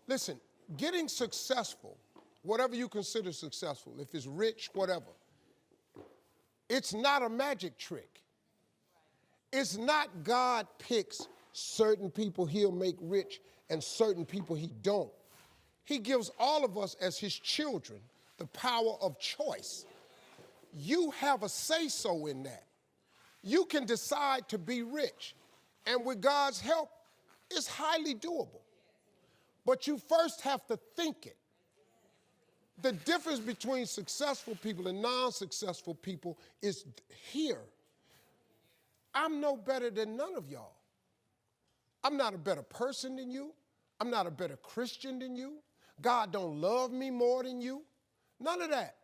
Listen, getting successful, whatever you consider successful, if it's rich, whatever, it's not a magic trick. It's not God picks certain people he'll make rich and certain people he don't. He gives all of us as his children the power of choice. You have a say-so in that. You can decide to be rich, and with God's help, it's highly doable. But you first have to think it. The difference between successful people and non-successful people is here. I'm no better than none of y'all. I'm not a better person than you. I'm not a better Christian than you. God don't love me more than you. None of that.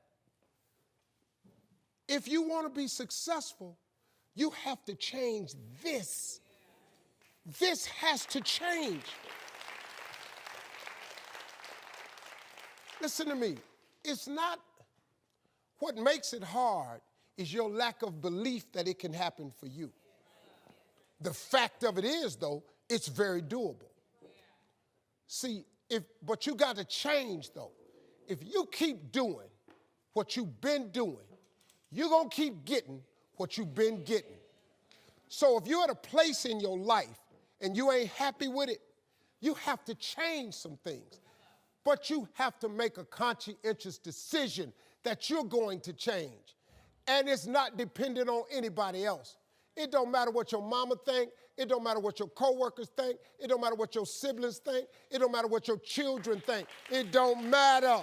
If you want to be successful, you have to change this. This has to change. Listen to me. It's not, what makes it hard is your lack of belief that it can happen for you. The fact of it is, though, it's very doable. See, but you got to change, though. If you keep doing what you've been doing, you're going to keep getting what you've been getting. So if you're at a place in your life and you ain't happy with it, you have to change some things. But you have to make a conscientious decision that you're going to change. And it's not dependent on anybody else. It don't matter what your mama think. It don't matter what your coworkers think. It don't matter what your siblings think. It don't matter what your children think. It don't matter.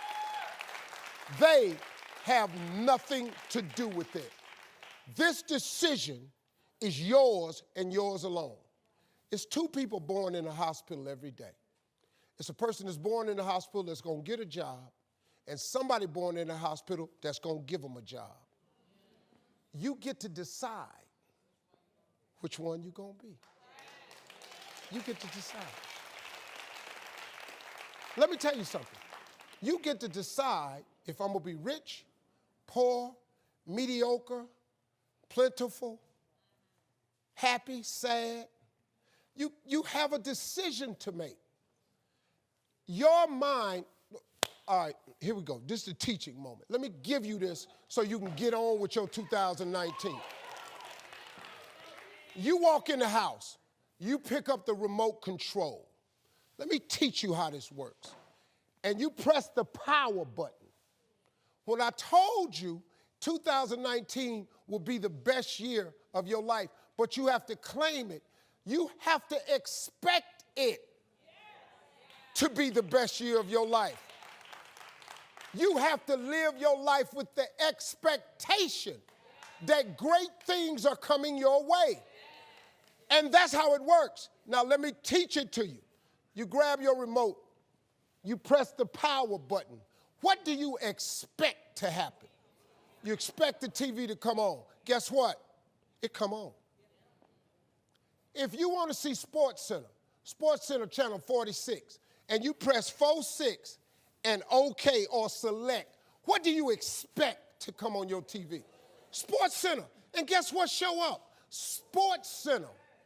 They have nothing to do with it. This decision is yours and yours alone. It's two people born in a hospital every day. It's a person that's born in a hospital that's going to get a job, and somebody born in a hospital that's going to give them a job. You get to decide which one you're going to be. You get to decide. Let me tell you something. You get to decide if I'm going to be rich, poor, mediocre, plentiful, happy, sad. You have a decision to make. Your mind, all right, here we go. This is the teaching moment. Let me give you this so you can get on with your 2019. You walk in the house. You pick up the remote control. Let me teach you how this works. And you press the power button. When I told you 2019 will be the best year of your life, but you have to claim it. You have to expect it to be the best year of your life. You have to live your life with the expectation that great things are coming your way. And that's how it works. Now let me teach it to you. You grab your remote. You press the power button. What do you expect to happen? You expect the TV to come on. Guess what? It come on. If you want to see SportsCenter channel 46, and you press 46 and OK or select, what do you expect to come on your TV? SportsCenter. And guess what show up? SportsCenter.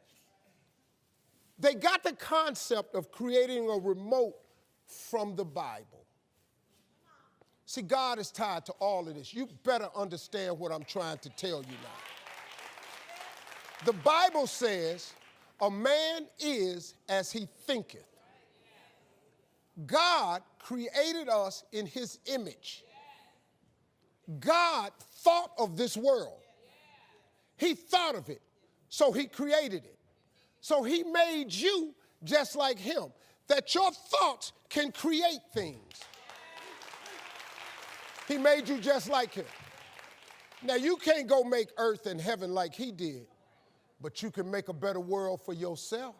They got the concept of creating a remote from the Bible. See, God is tied to all of this. You better understand what I'm trying to tell you now. The Bible says, a man is as he thinketh. God created us in his image. God thought of this world. He thought of it, so he created it. So he made you just like him, that your thoughts can create things. He made you just like him. Now, you can't go make earth and heaven like he did, but you can make a better world for yourself.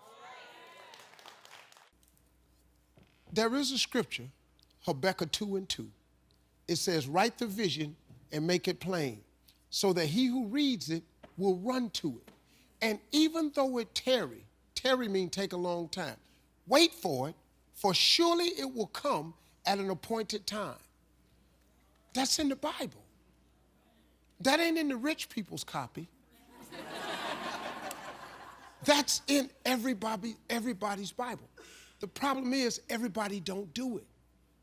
There is a scripture, Habakkuk 2:2. It says, write the vision and make it plain, so that he who reads it will run to it. And even though it tarry means take a long time, wait for it, for surely it will come at an appointed time. That's in the Bible. That ain't in the rich people's copy. That's in everybody's Bible. The problem is everybody don't do it.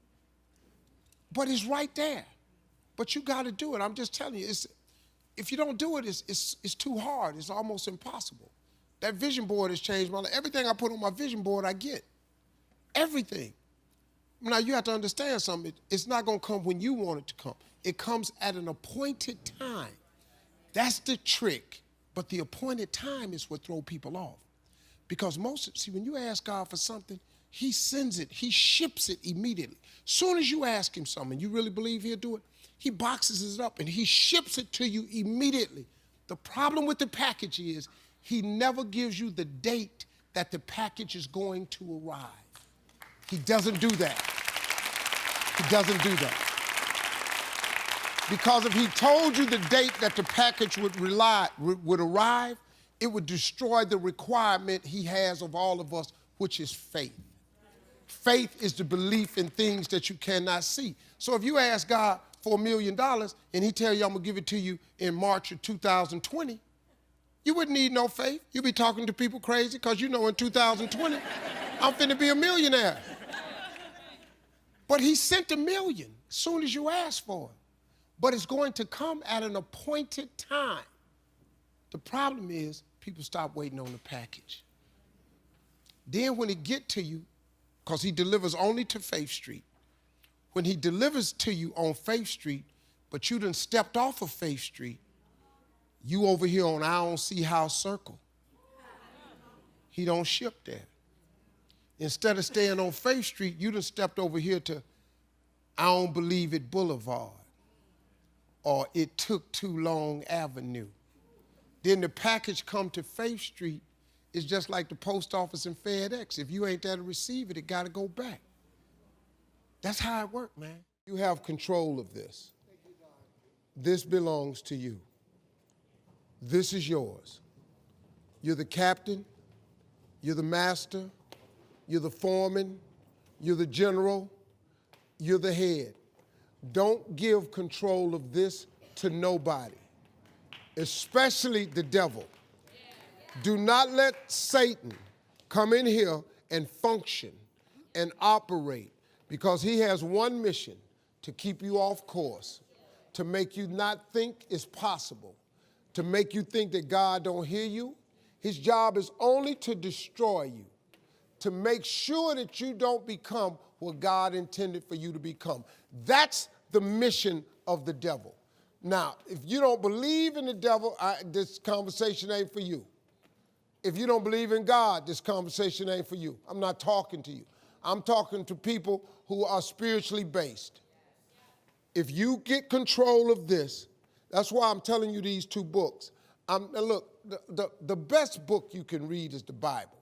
But it's right there. But you got to do it. I'm just telling you, if you don't do it, it's too hard. It's almost impossible. That vision board has changed my life. Everything I put on my vision board, I get. Everything. Now, you have to understand something. It's not going to come when you want it to come. It comes at an appointed time. That's the trick. But the appointed time is what throws people off. Because when you ask God for something, he sends it. He ships it immediately. Soon as you ask him something, you really believe he'll do it, he boxes it up and he ships it to you immediately. The problem with the package is he never gives you the date that the package is going to arrive. He doesn't do that. He doesn't do that. Because if he told you the date that the package would arrive, it would destroy the requirement he has of all of us, which is faith. Faith is the belief in things that you cannot see. So if you ask God for $1 million and he tell you, I'm going to give it to you in March of 2020, you wouldn't need no faith. You'd be talking to people crazy because you know in 2020, I'm finna be a millionaire. But he sent $1 million as soon as you ask for it. But it's going to come at an appointed time. The problem is people stop waiting on the package. Then when it get to you, because he delivers only to Faith Street, when he delivers to you on Faith Street, but you done stepped off of Faith Street, you over here on I Don't See House Circle. He don't ship there. Instead of staying on Faith Street, you done stepped over here to I Don't Believe It Boulevard or It Took Too Long Avenue. Then the package come to Faith Street. It's just like the post office and FedEx. If you ain't there to receive it, it got to go back. That's how it works, man. You have control of this. This belongs to you. This is yours. You're the captain. You're the master. You're the foreman. You're the general. You're the head. Don't give control of this to nobody, especially the devil. Do not let Satan come in here and function and operate, because he has one mission: to keep you off course, to make you not think it's possible, to make you think that God don't hear you. His job is only to destroy you, to make sure that you don't become what God intended for you to become. That's the mission of the devil. Now, if you don't believe in the devil, this conversation ain't for you. If you don't believe in God, this conversation ain't for you. I'm not talking to you. I'm talking to people who are spiritually based. If you get control of this, that's why I'm telling you these two books. Look, the best book you can read is the Bible.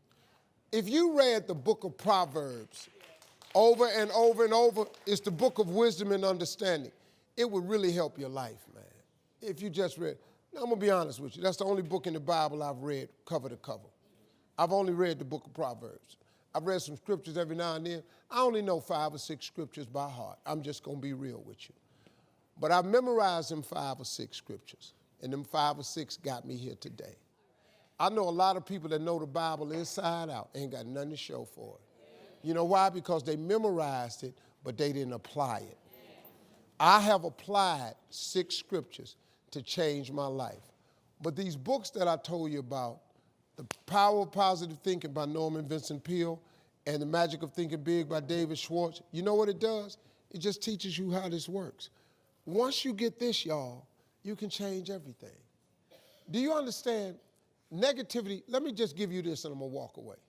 If you read the book of Proverbs over and over and over, it's the book of wisdom and understanding. It would really help your life, man, if you just read. Now, I'm going to be honest with you. That's the only book in the Bible I've read cover to cover. I've only read the book of Proverbs. I've read some scriptures every now and then. I only know 5 or 6 scriptures by heart. I'm just going to be real with you. But I've memorized them 5 or 6 scriptures, and them 5 or 6 got me here today. I know a lot of people that know the Bible inside out ain't got nothing to show for it. You know why? Because they memorized it, but they didn't apply it. I have applied 6 scriptures to change my life. But these books that I told you about, The Power of Positive Thinking by Norman Vincent Peale and The Magic of Thinking Big by David Schwartz, you know what it does? It just teaches you how this works. Once you get this, y'all, you can change everything. Do you understand? Negativity, let me just give you this and I'm gonna walk away.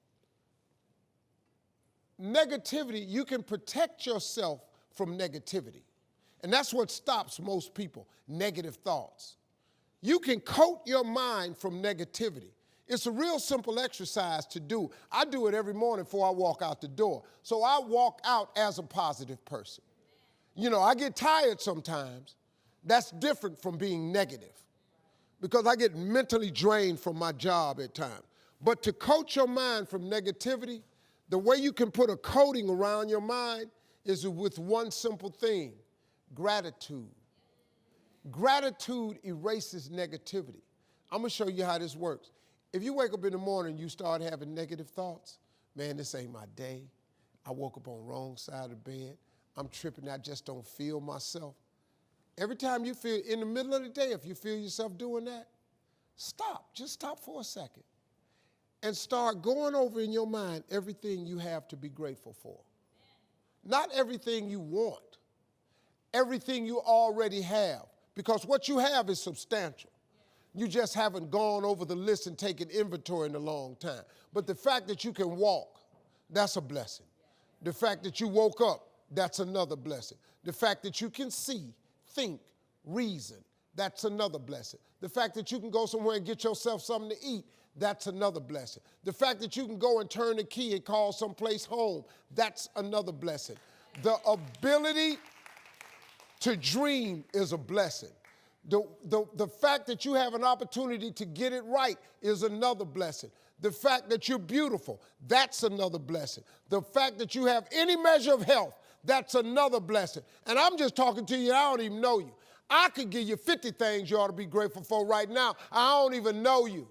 Negativity, you can protect yourself from negativity. And that's what stops most people, negative thoughts. You can coat your mind from negativity. It's a real simple exercise to do. I do it every morning before I walk out the door. So I walk out as a positive person. You know, I get tired sometimes. That's different from being negative, because I get mentally drained from my job at times. But to coat your mind from negativity, the way you can put a coating around your mind is with one simple thing: gratitude. Gratitude erases negativity. I'm gonna show you how this works. If you wake up in the morning and you start having negative thoughts, man, this ain't my day. I woke up on the wrong side of the bed. I'm tripping. I just don't feel myself. Every time you feel, in the middle of the day, if you feel yourself doing that, stop. Just stop for a second and start going over in your mind everything you have to be grateful for. Not everything you want, everything you already have, because what you have is substantial. You just haven't gone over the list and taken inventory in a long time. But the fact that you can walk, that's a blessing. The fact that you woke up, that's another blessing. The fact that you can see, think, reason, that's another blessing. The fact that you can go somewhere and get yourself something to eat, that's another blessing. The fact that you can go and turn the key and call someplace home, that's another blessing. The ability to dream is a blessing. The fact that you have an opportunity to get it right is another blessing. The fact that you're beautiful, that's another blessing. The fact that you have any measure of health, that's another blessing. And I'm just talking to you, I don't even know you. I could give you 50 things you ought to be grateful for right now. I don't even know you.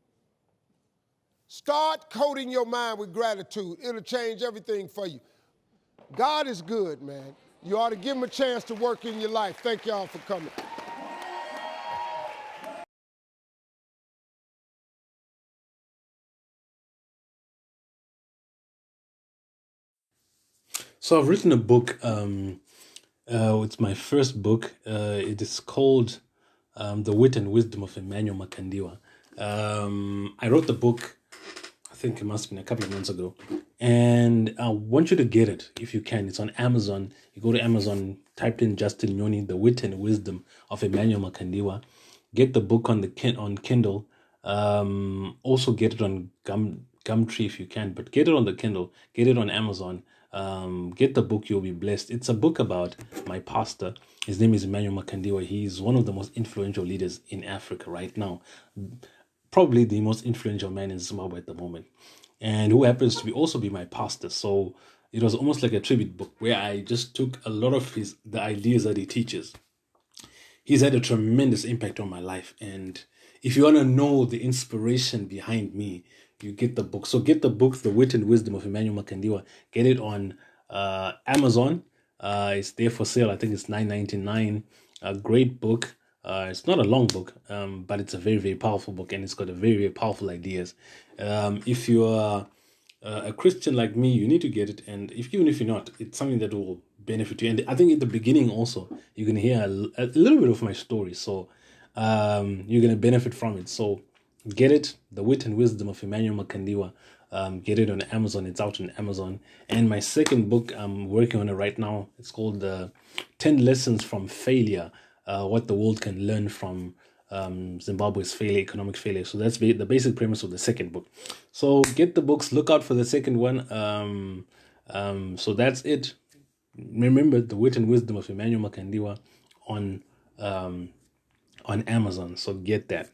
Start coating your mind with gratitude. It'll change everything for you. God is good, man. You ought to give him a chance to work in your life. Thank y'all for coming. So I've written a book. It's my first book. It is called The Wit and Wisdom of Emmanuel Makandiwa. I wrote the book, I think it must have been a couple of months ago. And I want you to get it if you can. It's on Amazon. You go to Amazon, type in Justin Nyoni, The Wit and Wisdom of Emmanuel Makandiwa. Get the book on Kindle. Also get it on Gumtree if you can, but get it on the Kindle. Get it on Amazon. Get the book, you'll be blessed. It's a book about my pastor. His name is Emmanuel Makandiwa. He's one of the most influential leaders in Africa right now. Probably the most influential man in Zimbabwe at the moment. And who happens to also be my pastor. So it was almost like a tribute book where I just took a lot of the ideas that he teaches. He's had a tremendous impact on my life. And if you want to know the inspiration behind me, you get the book. So get the book, The Wit and Wisdom of Emmanuel Makandiwa. Get it on Amazon. It's there for sale. I think it's $9.99. A great book. It's not a long book, but it's a very, very powerful book, and it's got a very, very powerful ideas. If you are a Christian like me, you need to get it. And even if you're not, it's something that will benefit you. And I think at the beginning also, you can hear a little bit of my story. So you're going to benefit from it. So get it, The Wit and Wisdom of Emmanuel Makandiwa. Get it on Amazon. It's out on Amazon. And my second book, I'm working on it right now. It's called 10 Lessons from Failure, What the World Can Learn from Zimbabwe's Failure, Economic Failure. So that's the basic premise of the second book. So get the books. Look out for the second one. So that's it. Remember, The Wit and Wisdom of Emmanuel Makandiwa on Amazon. So get that.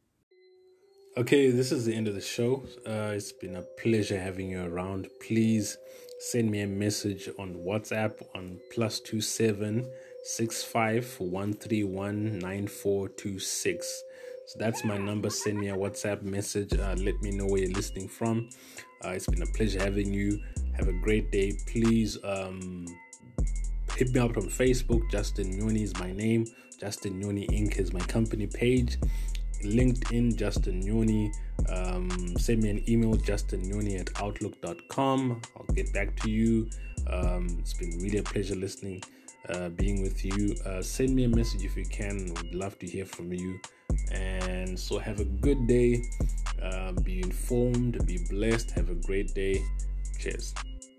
Okay, this is the end of the show. It's been a pleasure having you around. Please send me a message on WhatsApp on +27 65 131 9426. So that's my number. Send me a WhatsApp message. Let me know where you're listening from. It's been a pleasure having you. Have a great day. Please hit me up on Facebook. Justin Nyoni is my name. Justin Nyoni Inc. is my company page. LinkedIn, Justin Nyoni. Send me an email, justinnyoni@outlook.com. I'll get back to you. It's been really a pleasure being with you. Send me a message if you can. Would love to hear from you. And so have a good day. Be informed, be blessed. Have a great day. Cheers.